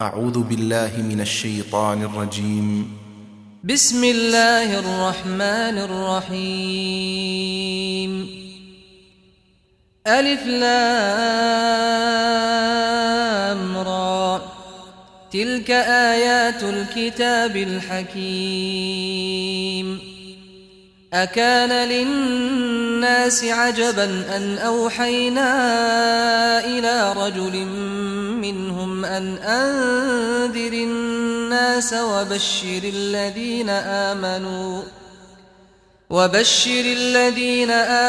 أعوذ بالله من الشيطان الرجيم. بسم الله الرحمن الرحيم. ألف لام را، تلك آيات الكتاب الحكيم. أكان للناس عجبا أن أوحينا إلى رجل منهم أن أنذر الناس وبشر الذين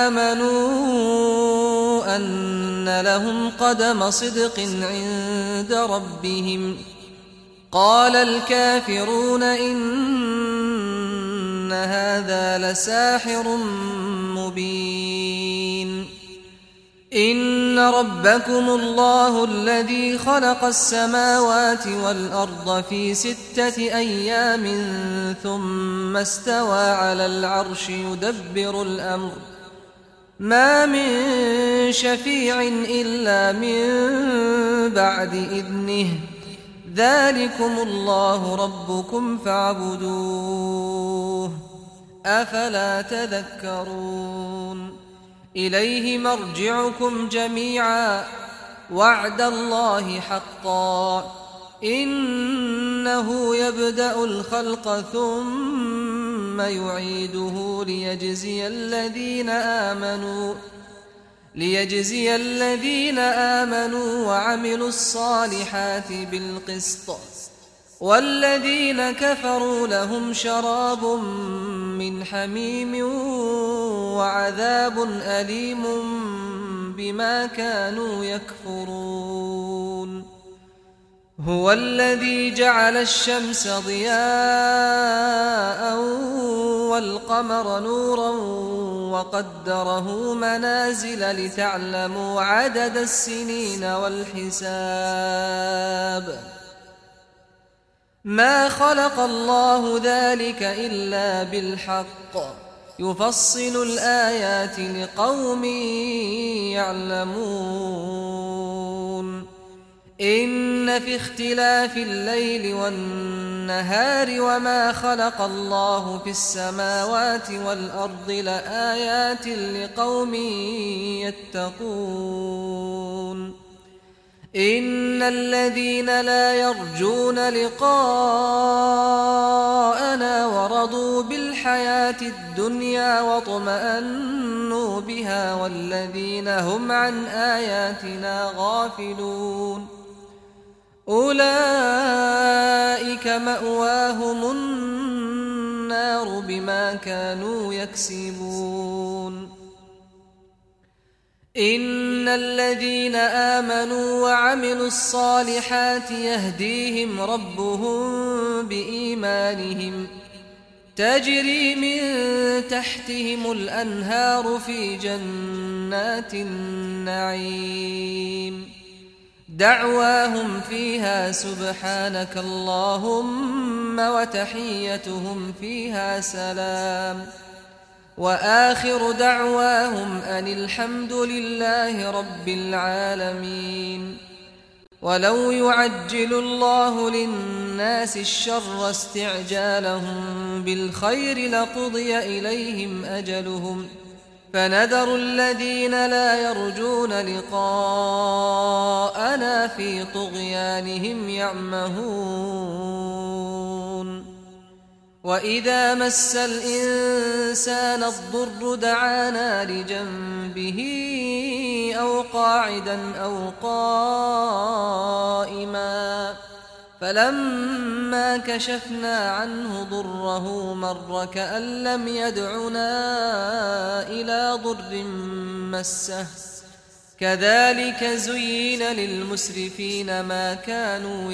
آمنوا أن لهم قدم صدق عند ربهم. قال الكافرون إن هذا لساحر مبين. إن ربكم الله الذي خلق السماوات والأرض في 6 أيام ثم استوى على العرش يدبر الأمر، ما من شفيع إلا من بعد إذنه، ذلكم الله ربكم فاعبدوه، أفلا تذكرون. إليه مرجعكم جميعا، وعد الله حقا، إنه يبدأ الخلق ثم يعيده ليجزي الذين آمنوا وعملوا الصالحات بالقسط، والذين كفروا لهم شراب من حميم وعذاب أليم بما كانوا يكفرون. هو الذي جعل الشمس ضياء والقمر نورا وقدره منازل لتعلموا عدد السنين والحساب. ما خلق الله ذلك إلا بالحق، يفصل الآيات لقوم يعلمون. إن في اختلاف الليل والنهار وما خلق الله في السماوات والأرض لآيات لقوم يتقون. إن الذين لا يرجون لقاءنا ورضوا بالحياة الدنيا واطمأنوا بها والذين هم عن آياتنا غافلون، أولئك مأواهم النار بما كانوا يكسبون. إن الذين آمنوا وعملوا الصالحات يهديهم ربهم بإيمانهم، تجري من تحتهم الأنهار في جنات النعيم، دعواهم فيها سبحانك اللهم وتحيتهم فيها سلام، وآخر دعواهم أن الحمد لله رب العالمين. ولو يعجل الله للناس الشر استعجالهم بالخير لقضي إليهم أجلهم، فنذر الذين لا يرجون لقاءنا في طغيانهم يعمهون. وإذا مس الإنسان الضر دعانا لجنبه أو قاعدا أو قائما، فلما كشفنا عنه ضره مر كأن لم يدعنا إلى ضر مسه، كذلك زين للمسرفين ما كانوا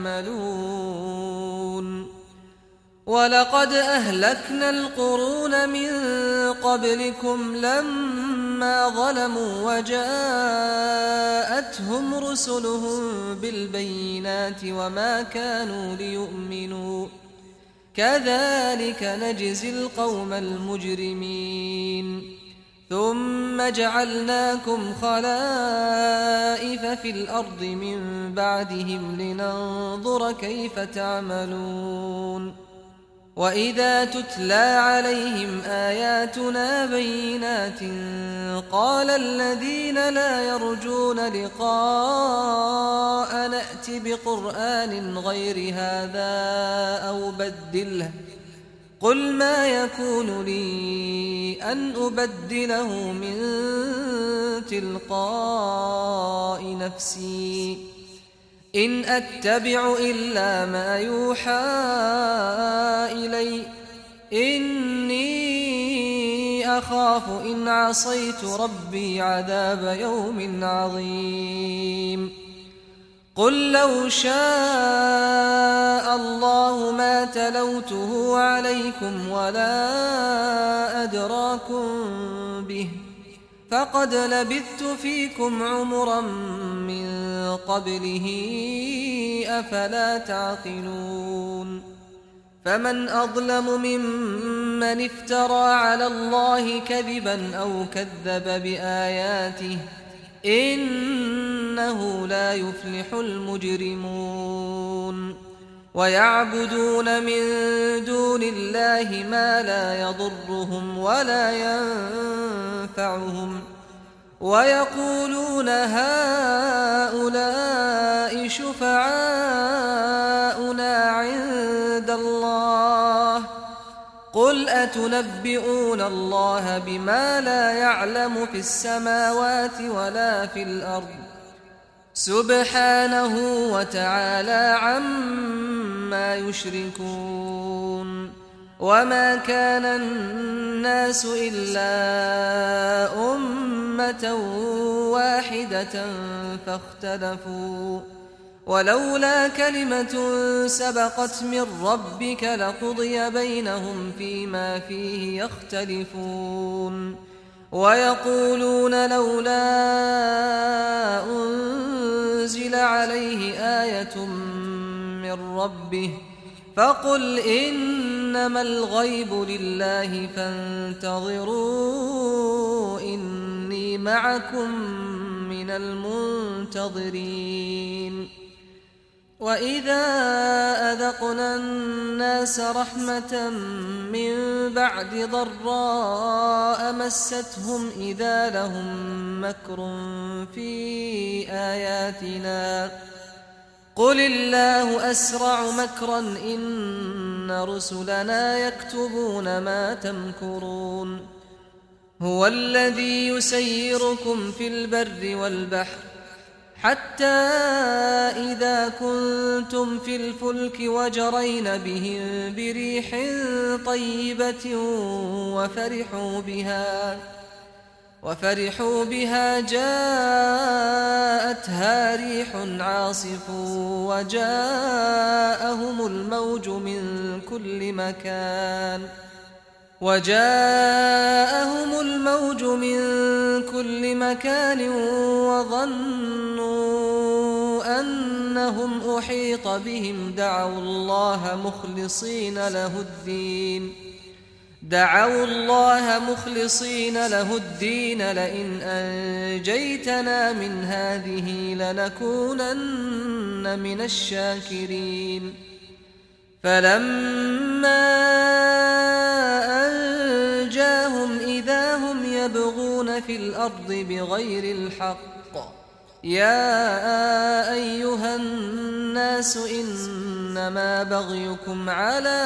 يعملون. ولقد أهلكنا القرون من قبلكم لما ظلموا وجاءتهم رسلهم بالبينات وما كانوا ليؤمنوا، كذلك نجزي القوم المجرمين. ثم جعلناكم خلائف في الأرض من بعدهم لننظر كيف تعملون وإذا تتلى عليهم آياتنا بينات قال الذين لا يرجون لقاء نأت بقرآن غير هذا أو بدله قل ما يكون لي أن أبدله من تلقاء نفسي إن أتبع إلا ما يوحى إلي إني أخاف إن عصيت ربي عذاب يوم عظيم قل لو شاء الله ما تلوته عليكم ولا أدراكم به فقد لبثت فيكم عمرا من قبله أفلا تعقلون فمن أظلم ممن افترى على الله كذبا أو كذب بآياته إنه لا يفلح المجرمون ويعبدون من دون الله ما لا يضرهم ولا ينفعهم ويقولون هؤلاء شفعاؤنا عند الله قل أتنبئون الله بما لا يعلم في السماوات ولا في الأرض سبحانه وتعالى عما يشركون وما كان الناس إلا أمة واحدة فاختلفوا ولولا كلمة سبقت من ربك لقضي بينهم فيما فيه يختلفون ويقولون لولا أنزل عليه آية من ربه فقل إنما الغيب لله فانتظروا إني معكم من المنتظرين وإذا أذقنا الناس رحمة من بعد ضراء مستهم إذا لهم مكر في آياتنا قل الله أسرع مكرا إن رسلنا يكتبون ما تمكرون هو الذي يسيركم في البر والبحر حتى إذا كنتم في الفلك وجرين بهم بريح طيبة وفرحوا بها جاءتها ريح عاصف وجاءهم الموج من كل مكان وظنوا أنهم أحيط بهم دعوا الله مخلصين له الدين لئن أنجيتنا من هذه لنكونن من الشاكرين فلما أنجاهم إذا هم يبغون في الأرض بغير الحق يا أيها الناس إنما بغيكم على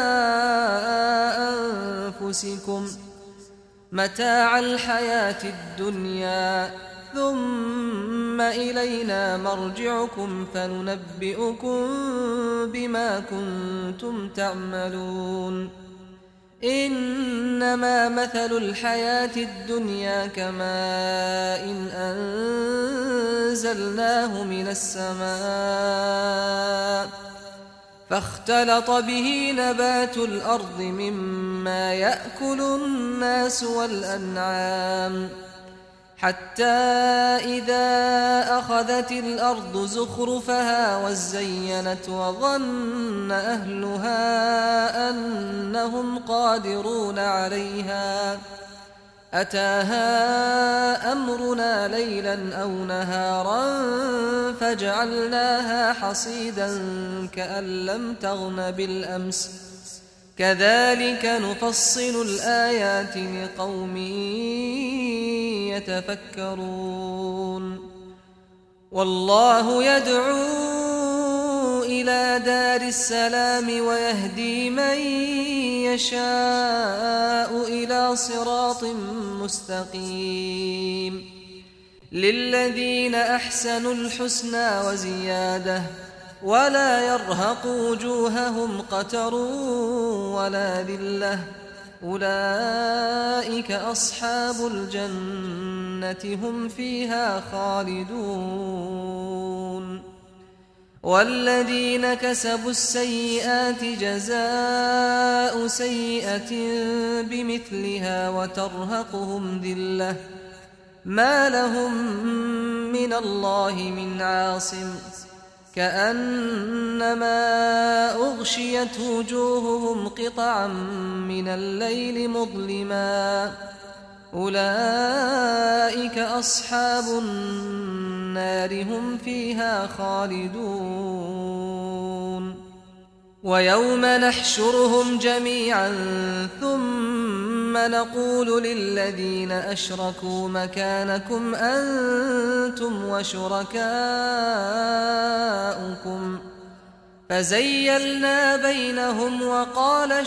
أنفسكم متاع الحياة الدنيا ثم إلينا مرجعكم فننبئكم بما كنتم تعملون إنما مثل الحياة الدنيا كماء إن أنزلناه من السماء فاختلط به نبات الأرض مما يأكل الناس والأنعام حتى إذا أخذت الأرض زخرفها وزينت وظن أهلها أنهم قادرون عليها أتاها أمرنا ليلا أو نهارا فجعلناها حصيدا كأن لم تغن بالأمس كذلك نفصل الآيات لقوم يتفكرون والله يدعو إلى دار السلام ويهدي من يشاء إلى صراط مستقيم للذين أحسنوا الحسنى وزيادة ولا يرهق وجوههم قتر ولا ذلة أولئك أصحاب الجنة هم فيها خالدون والذين كسبوا السيئات جزاء سيئة بمثلها وترهقهم ذلة ما لهم من الله من عاصم كأنما أغشيت وجوههم قطعا من الليل مظلما أولئك أصحاب النار هم فيها خالدون ويوم نحشرهم جميعا ثم نقول للذين أشركوا مكانكم أنتم وشركاؤكم فزيلنا بينهم وقال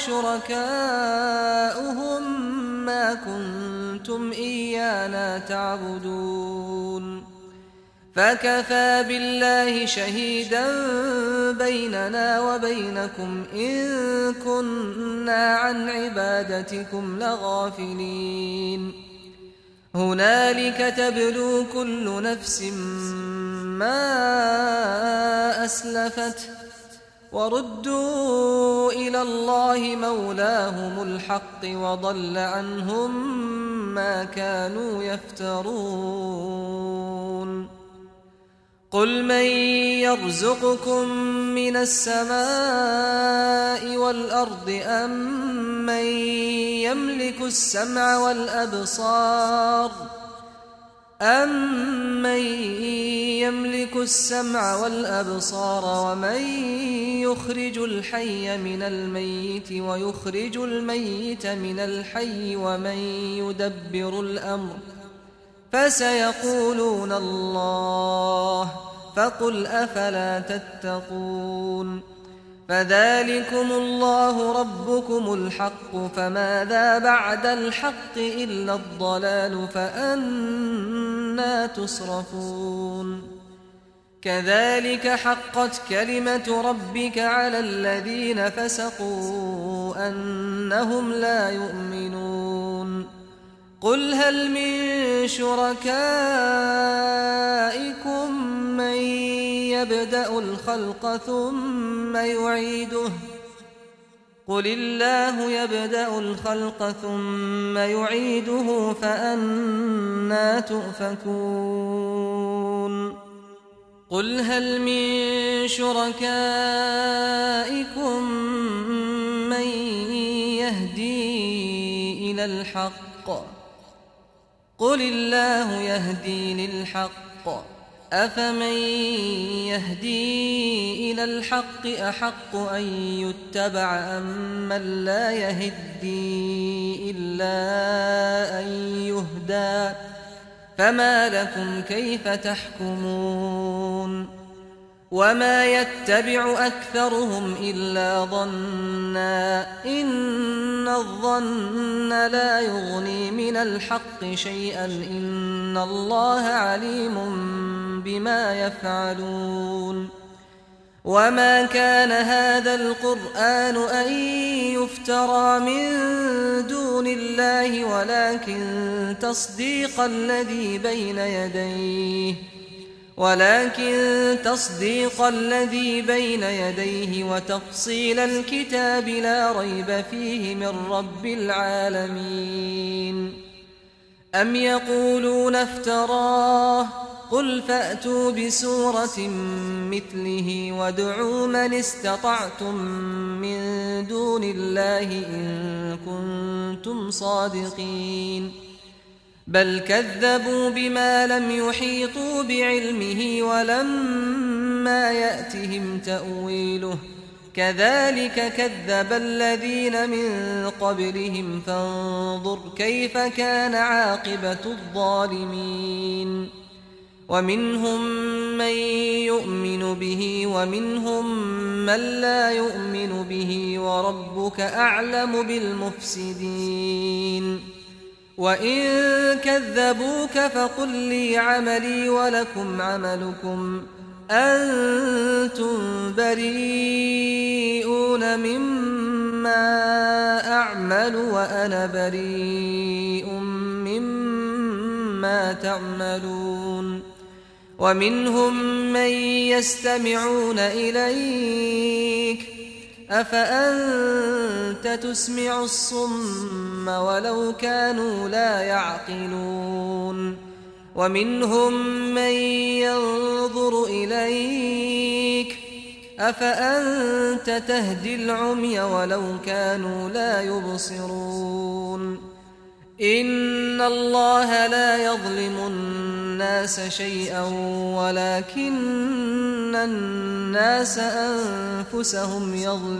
شركاؤهم ما كنتم إيانا تعبدون فكفى بالله شهيدا بيننا وبينكم إن كنا عن عبادتكم لغافلين هنالك تبلو كل نفس ما أسلفت وردوا إلى الله مولاهم الحق وضل عنهم ما كانوا يفترون قل من يرزقكم من السماء والأرض أمن يملك السمع والأبصار ومن يخرج الحي من الميت ويخرج الميت من الحي ومن يدبر الأمر فسيقولون الله فقل أفلا تتقون فذلكم الله ربكم الحق فماذا بعد الحق إلا الضلال فأنى تصرفون كذلك حقت كلمة ربك على الذين فسقوا أنهم لا يؤمنون قل هل من شركائكم من يبدأ الخلق ثم يعيده قل الله يبدأ الخلق ثم يعيده فأنى تؤفكون قل هل من شركائكم من يهدي إلى الحق قل الله يهدي للحق أفمن يهدي إلى الحق أحق أن يتبع أمن لا يهدي إلا أن يهدى فما لكم كيف تحكمون وما يتبع أكثرهم إلا ظنا إن الظن لا يغني من الحق شيئا إن الله عليم بما يفعلون وما كان هذا القرآن أن يفترى من دون الله ولكن تصديق الذي بين يديه وتفصيل الكتاب لا ريب فيه من رب العالمين أم يقولون افتراه قل فأتوا بسورة مثله وادعوا من استطعتم من دون الله إن كنتم صادقين بل كذبوا بما لم يحيطوا بعلمه ولما يأتهم تأويله كذلك كذب الذين من قبلهم فانظر كيف كان عاقبة الظالمين ومنهم من يؤمن به ومنهم من لا يؤمن به وربك أعلم بالمفسدين وإن كذبوك فقل لي عملي ولكم عملكم أنتم بريئون مما أعمل وأنا بريء مما تعملون ومنهم من يستمعون إليك أفأنت تسمع الصم ولو كانوا لا يعقلون ومنهم من ينظر إليك أفأنت تهدي العمي ولو كانوا لا يبصرون إن الله لا يظلم الناس شيئا ولكن الناس أنفسهم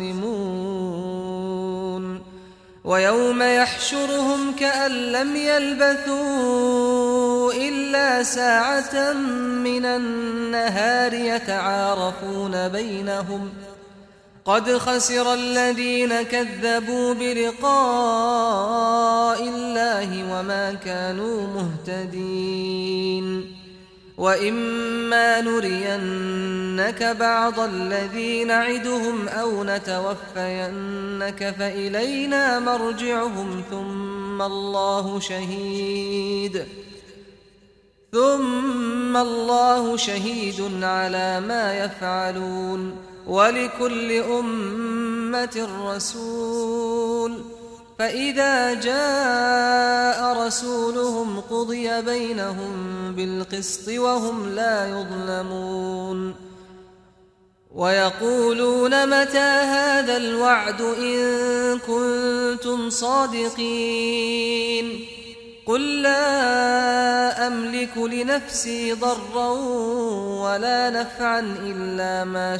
يظلمون ويوم يحشرهم كأن لم يلبثوا إلا ساعة من النهار يتعارفون بينهم قد خسر الذين كذبوا بلقاء الله وما كانوا مهتدين وإما نرينك بعض الذي نعدهم أو نتوفينك فإلينا مرجعهم ثم الله شهيد على ما يفعلون ولكل أمة رسول فإذا جاء رسولهم قضي بينهم بالقسط وهم لا يظلمون ويقولون متى هذا الوعد إن كنتم صادقين قل لا أملك لنفسي ضرا ولا نفعا إلا ما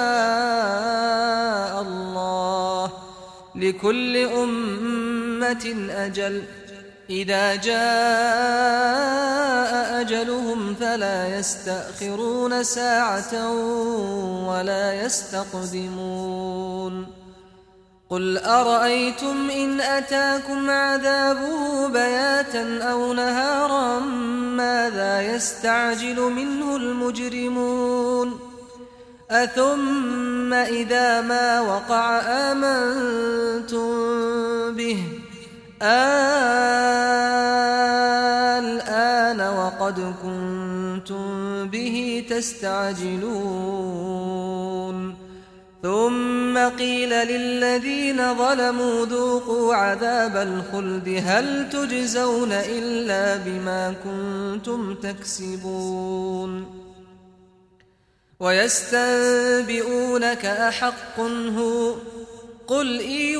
شاء الله لكل أمة أجل إذا جاء أجلهم فلا يستأخرون ساعة ولا يستقدمون قل أرأيتم إن أتاكم عذابه بياتا أو نهارا ماذا يستعجل منه المجرمون أثم إذا ما وقع آمنتم به الآن وقد كنتم به تستعجلون ثم قيل للذين ظلموا ذوقوا عذاب الخلد هل تجزون إلا بما كنتم تكسبون ويستنبئونك أحق هو قل إي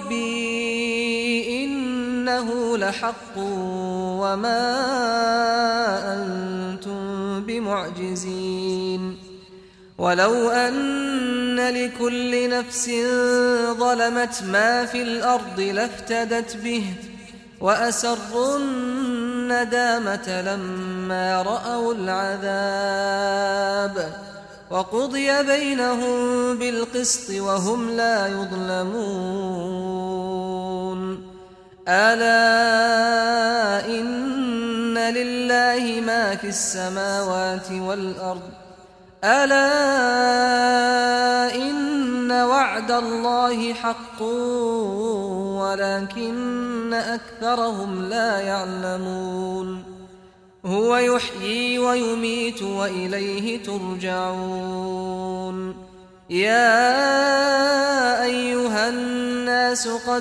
وربي إنه لحق وما أنتم بمعجزين ولو أن لكل نفس ظلمت ما في الأرض لافتدت به وأسروا الندامة لما رأوا العذاب وقضي بينهم بالقسط وهم لا يظلمون ألا إن لله ما في السماوات والأرض ألا إن وعد الله حق ولكن أكثرهم لا يعلمون هو يحيي ويميت وإليه ترجعون يا أيها الناس قد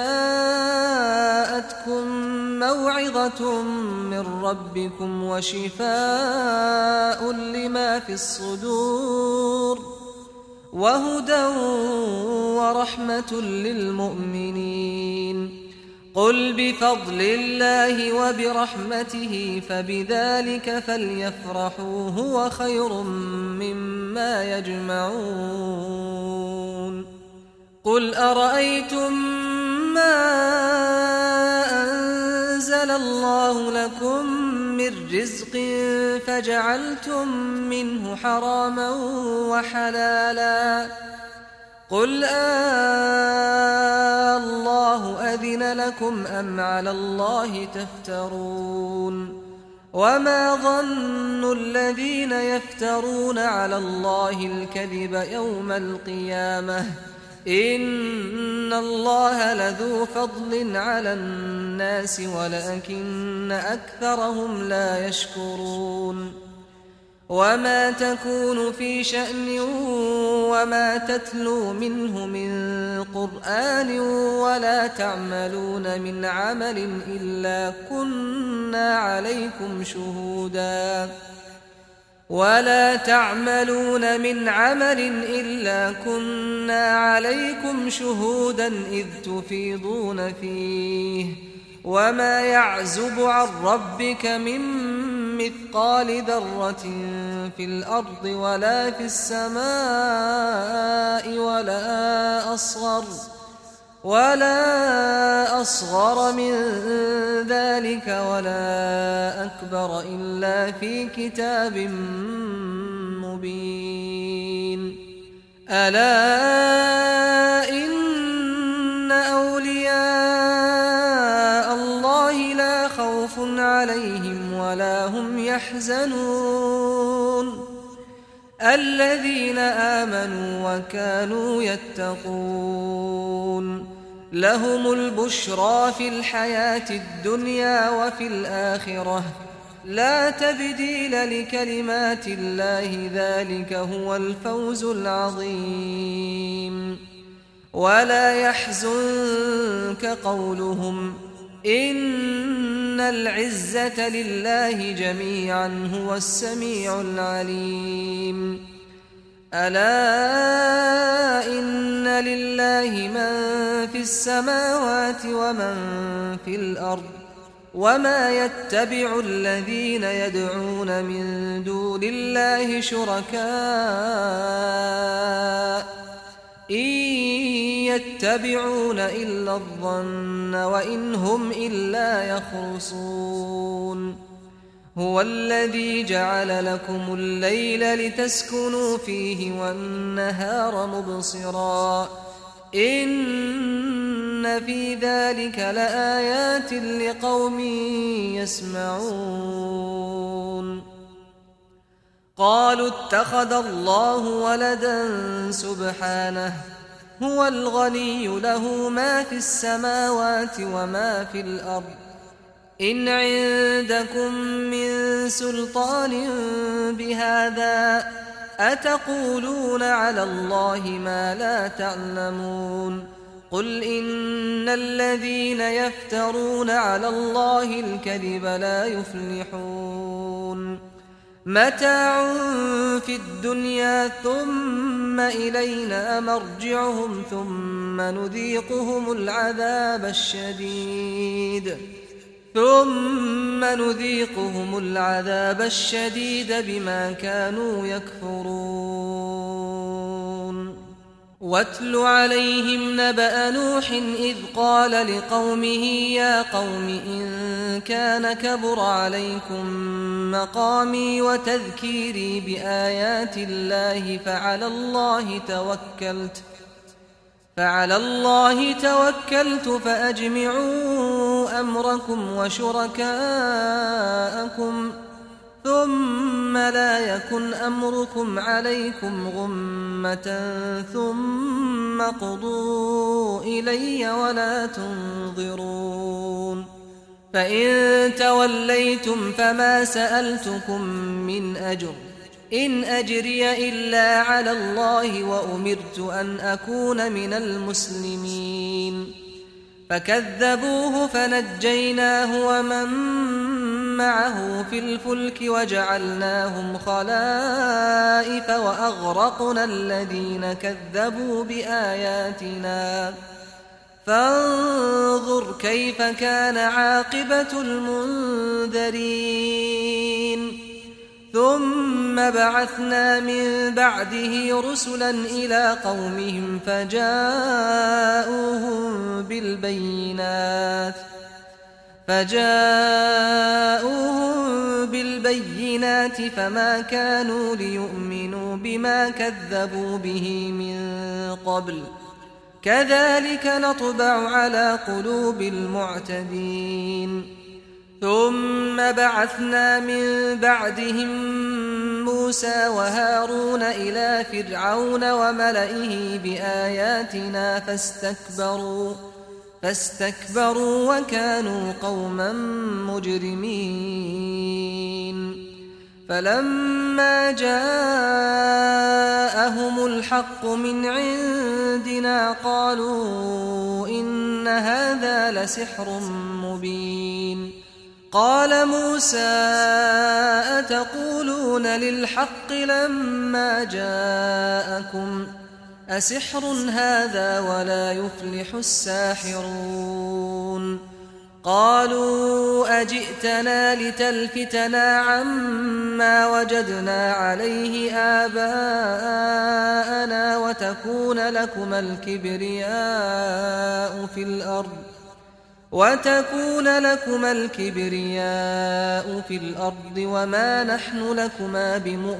جاءتكم موعظة من ربكم وشفاء لما في الصدور وهدى ورحمة للمؤمنين قل بفضل الله وبرحمته فبذلك فليفرحوا هو خير مما يجمعون قل أرأيتم ما أنزل الله لكم من رزق فجعلتم منه حراما وحلالا قل الله أذن لكم أم على الله تفترون وما ظن الذين يفترون على الله الكذب يوم القيامة إن الله لذو فضل على الناس ولكن أكثرهم لا يشكرون وما تكون في شأن وما تتلو منه من قرآن ولا تعملون من عمل إلا كنا عليكم شهودا إذ تفيضون فيه وما يعزب عن ربك من مثقال ذرة في الأرض ولا في السماء ولا أصغر من ذلك ولا أكبر إلا في كتاب مبين ألا إن أولياء الله لا خوف عليهم ولا هم يحزنون الذين آمنوا وكانوا يتقون لهم البشرى في الحياة الدنيا وفي الآخرة لا تبديل لكلمات الله ذلك هو الفوز العظيم ولا يحزنك قولهم إن العزة لله جميعا هو السميع العليم ألا إن لله من في السماوات ومن في الأرض وما يتبع الذين يدعون من دون الله شركاء إن يتبعون إلا الظن وإن هم إلا يخرصون هو الذي جعل لكم الليل لتسكنوا فيه والنهار مبصرا إن في ذلك لآيات لقوم يسمعون قالوا اتخذ الله ولدا سبحانه هو الغني له ما في السماوات وما في الأرض إن عندكم من سلطان بهذا أتقولون على الله ما لا تعلمون قل إن الذين يفترون على الله الكذب لا يفلحون متاع في الدنيا ثم إلينا مرجعهم ثم نذيقهم العذاب الشديد بما كانوا يكفرون واتل عليهم نبأ نوح إذ قال لقومه يا قوم إن كان كبر عليكم مقامي وتذكيري بآيات الله فعلى الله توكلت فأجمعوا أمركم وشركاءكم ثم لا يكن أمركم عليكم غمة ثم قضوا إلي ولا تنظرون فإن توليتم فما سألتكم من أجر إن أجري إلا على الله وأمرت أن أكون من المسلمين فكذبوه فنجيناه ومن معه في الفلك وجعلناهم خلائف وأغرقنا الذين كذبوا بآياتنا فانظر كيف كان عاقبة المنذرين ثم بعثنا من بعده رسلا إلى قومهم فجاءوهم بالبينات فما كانوا ليؤمنوا بما كذبوا به من قبل كذلك نطبع على قلوب المعتدين ثم بعثنا من بعدهم موسى وهارون إلى فرعون وملئه بآياتنا فاستكبروا وكانوا قوما مجرمين فلما جاءهم الحق من عندنا قالوا إن هذا لسحر مبين قال موسى أتقولون للحق لما جاءكم أسحر هذا ولا يفلح الساحرون قالوا أجئتنا لتلفتنا عما وجدنا عليه آباءنا وتكون لكما الكبرياء في الأرض وما نحن لكما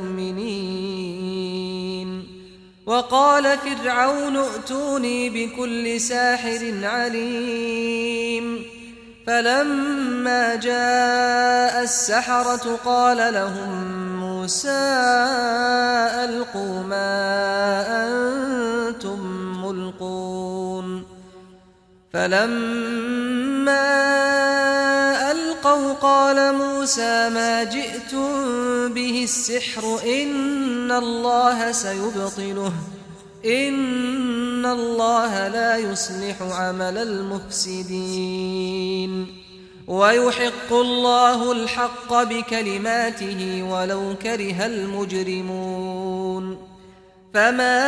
بمؤمنين وقال فرعون ائتوني بكل ساحر عليم فلما جاء السحرة قال لهم موسى ألقوا ما أنتم ملقون فلما ألقوا قال موسى ما جئتم به السحر إن الله سيبطله إن الله لا يصلح عمل المفسدين ويحق الله الحق بكلماته ولو كره المجرمون فما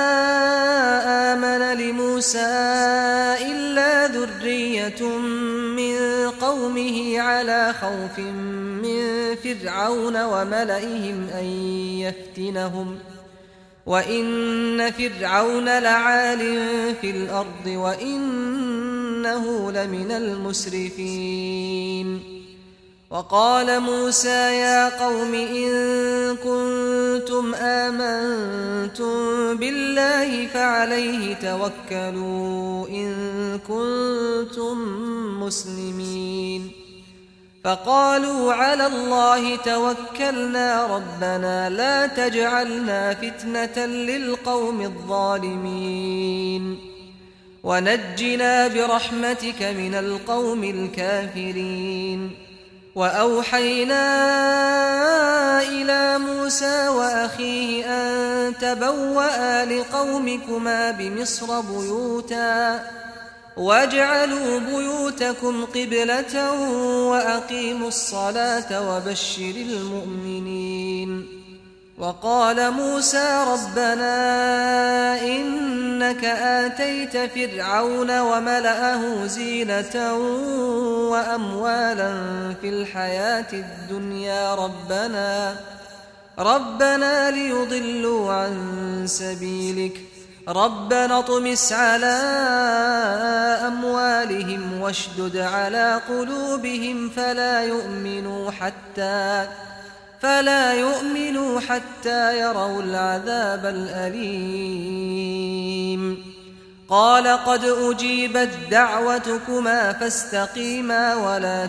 آمن لموسى إلا ذرية من قومه على خوف من فرعون وملئهم أن يفتنهم وإن فرعون لعال في الأرض وإنه لمن المسرفين وقال موسى يا قوم إن كنتم آمنتم بالله فعليه توكلوا إن كنتم مسلمين فقالوا على الله توكلنا ربنا لا تجعلنا فتنة للقوم الظالمين ونجنا برحمتك من القوم الكافرين وأوحينا إلى موسى وأخيه أن تبوأ لقومكما بمصر بيوتا واجعلوا بيوتكم قبلة وأقيموا الصلاة وبشر المؤمنين وقال موسى ربنا إنك آتيت فرعون وملأه زينة وأموالا في الحياة الدنيا ربنا ليضلوا عن سبيلك ربنا اطمس على أموالهم واشدد على قلوبهم فلا يؤمنوا حتى يروا العذاب الأليم قال قد أجيبت دعوتكما فاستقيما ولا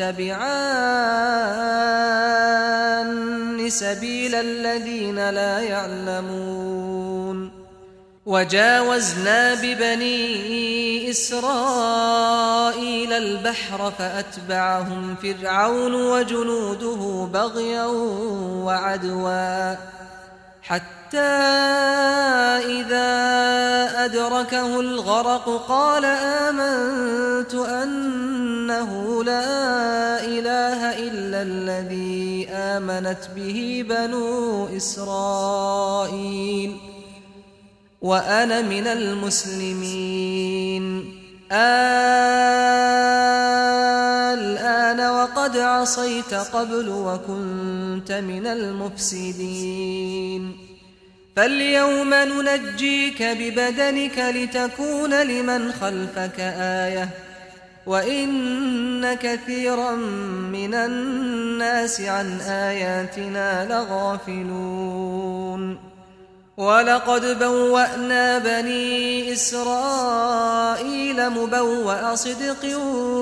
تتبعان سبيل الذين لا يعلمون وجاوزنا ببني إسرائيل البحر فأتبعهم فرعون وجنوده بغيا وعدوا حتى إذا أدركه الغرق قال آمنت أنه لا إله إلا الذي آمنت به بنو إسرائيل وأنا من المسلمين الآن وقد عصيت قبل وكنت من المفسدين فاليوم ننجيك ببدنك لتكون لمن خلفك آية وإن كثيرا من الناس عن آياتنا لغافلون ولقد بوأنا بني إسرائيل مبوأ صدق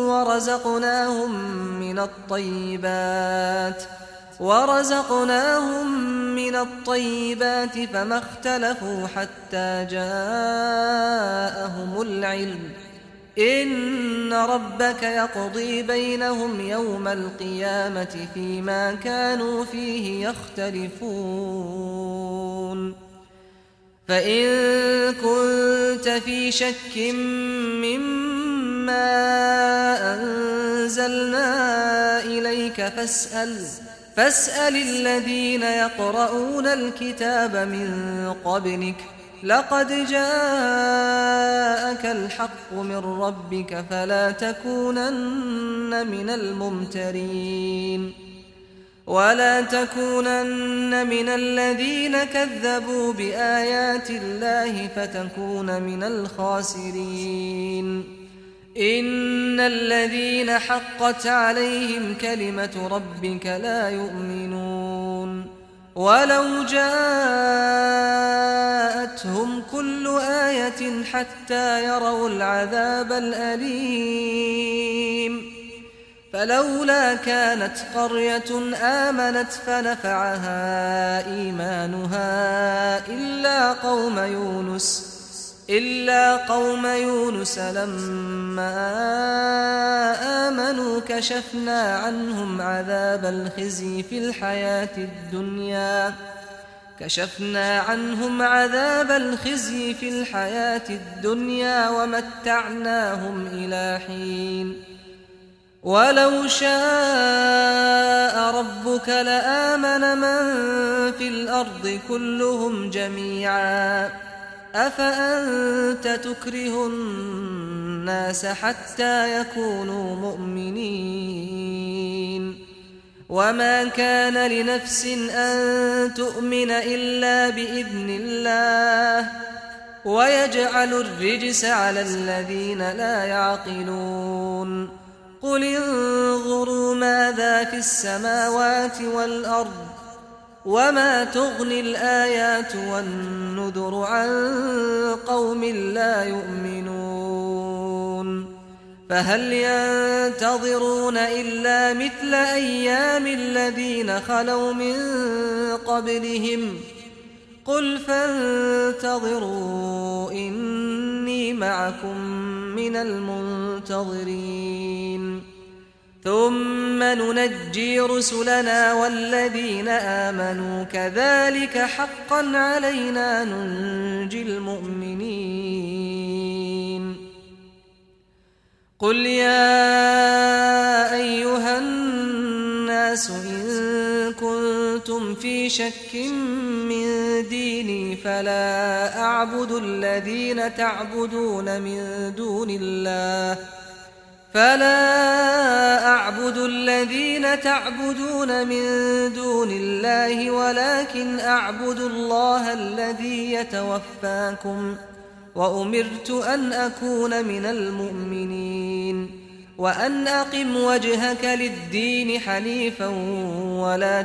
ورزقناهم من الطيبات فما اختلفوا حتى جاءهم العلم إن ربك يقضي بينهم يوم القيامة فيما كانوا فيه يختلفون فإن كنت في شك مما أنزلنا إليك فاسأل الذين يقرؤون الكتاب من قبلك لقد جاءك الحق من ربك فلا تكونن من الممترين ولا تكونن من الذين كذبوا بآيات الله فتكون من الخاسرين إن الذين حقت عليهم كلمة ربك لا يؤمنون ولو جاءتهم كل آية حتى يروا العذاب الأليم فلولا كانت قرية آمنت فنفعها إيمانها إلا قوم يونس لما آمنوا كشفنا عنهم عذاب الخزي في الحياة الدنيا ومتعناهم إلى حين ولو شاء ربك لآمن من في الأرض كلهم جميعا أفأنت تكره الناس حتى يكونوا مؤمنين وما كان لنفس أن تؤمن إلا بإذن الله ويجعل الرجس على الذين لا يعقلون قل انظروا ماذا في السماوات والأرض وما تغني الآيات والنذر عن قوم لا يؤمنون فهل ينتظرون إلا مثل أيام الذين خلوا من قبلهم قل فانتظروا إني معكم من المنتظرين ثم ننجي رسلنا والذين آمنوا كذلك حقا علينا ننجي المؤمنين قل يا أيها الناس إن كنتم في شك من ديني فلا أعبد الذين تعبدون من دون الله ولكن أعبد الله الذي يتوفاكم وأمرت أن أكون من المؤمنين وأن أقم وجهك للدين حنيفا ولا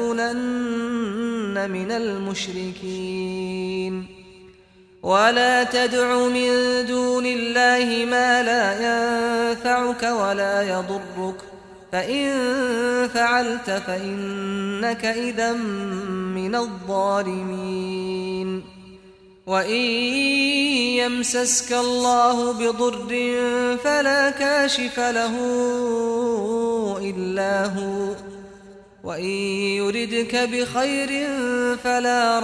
تكونن من المشركين ولا تدع من دون الله ما لا ينفعك ولا يضرك فإن فعلت فإنك إذا من الظالمين وإن يمسسك الله بضر فلا كاشف له إلا هو وإن يردك بخير فلا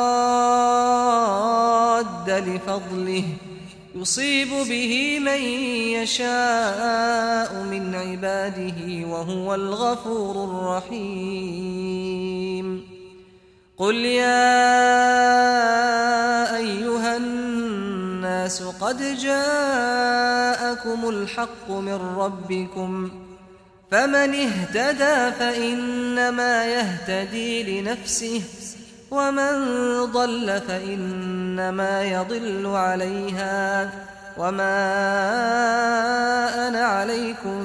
راد لفضله يصيب به من يشاء من عباده وهو الغفور الرحيم قل يا أيها الناس الناس قد جاءكم الحق من ربكم فمن اهتدى فإنما يهتدي لنفسه ومن ضل فإنما يضل عليها وما أنا عليكم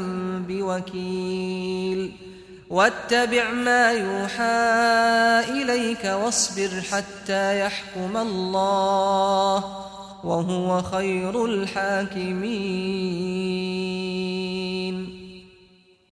بوكيل واتبع ما يوحى إليك واصبر حتى يحكم الله وهو خير الحاكمين.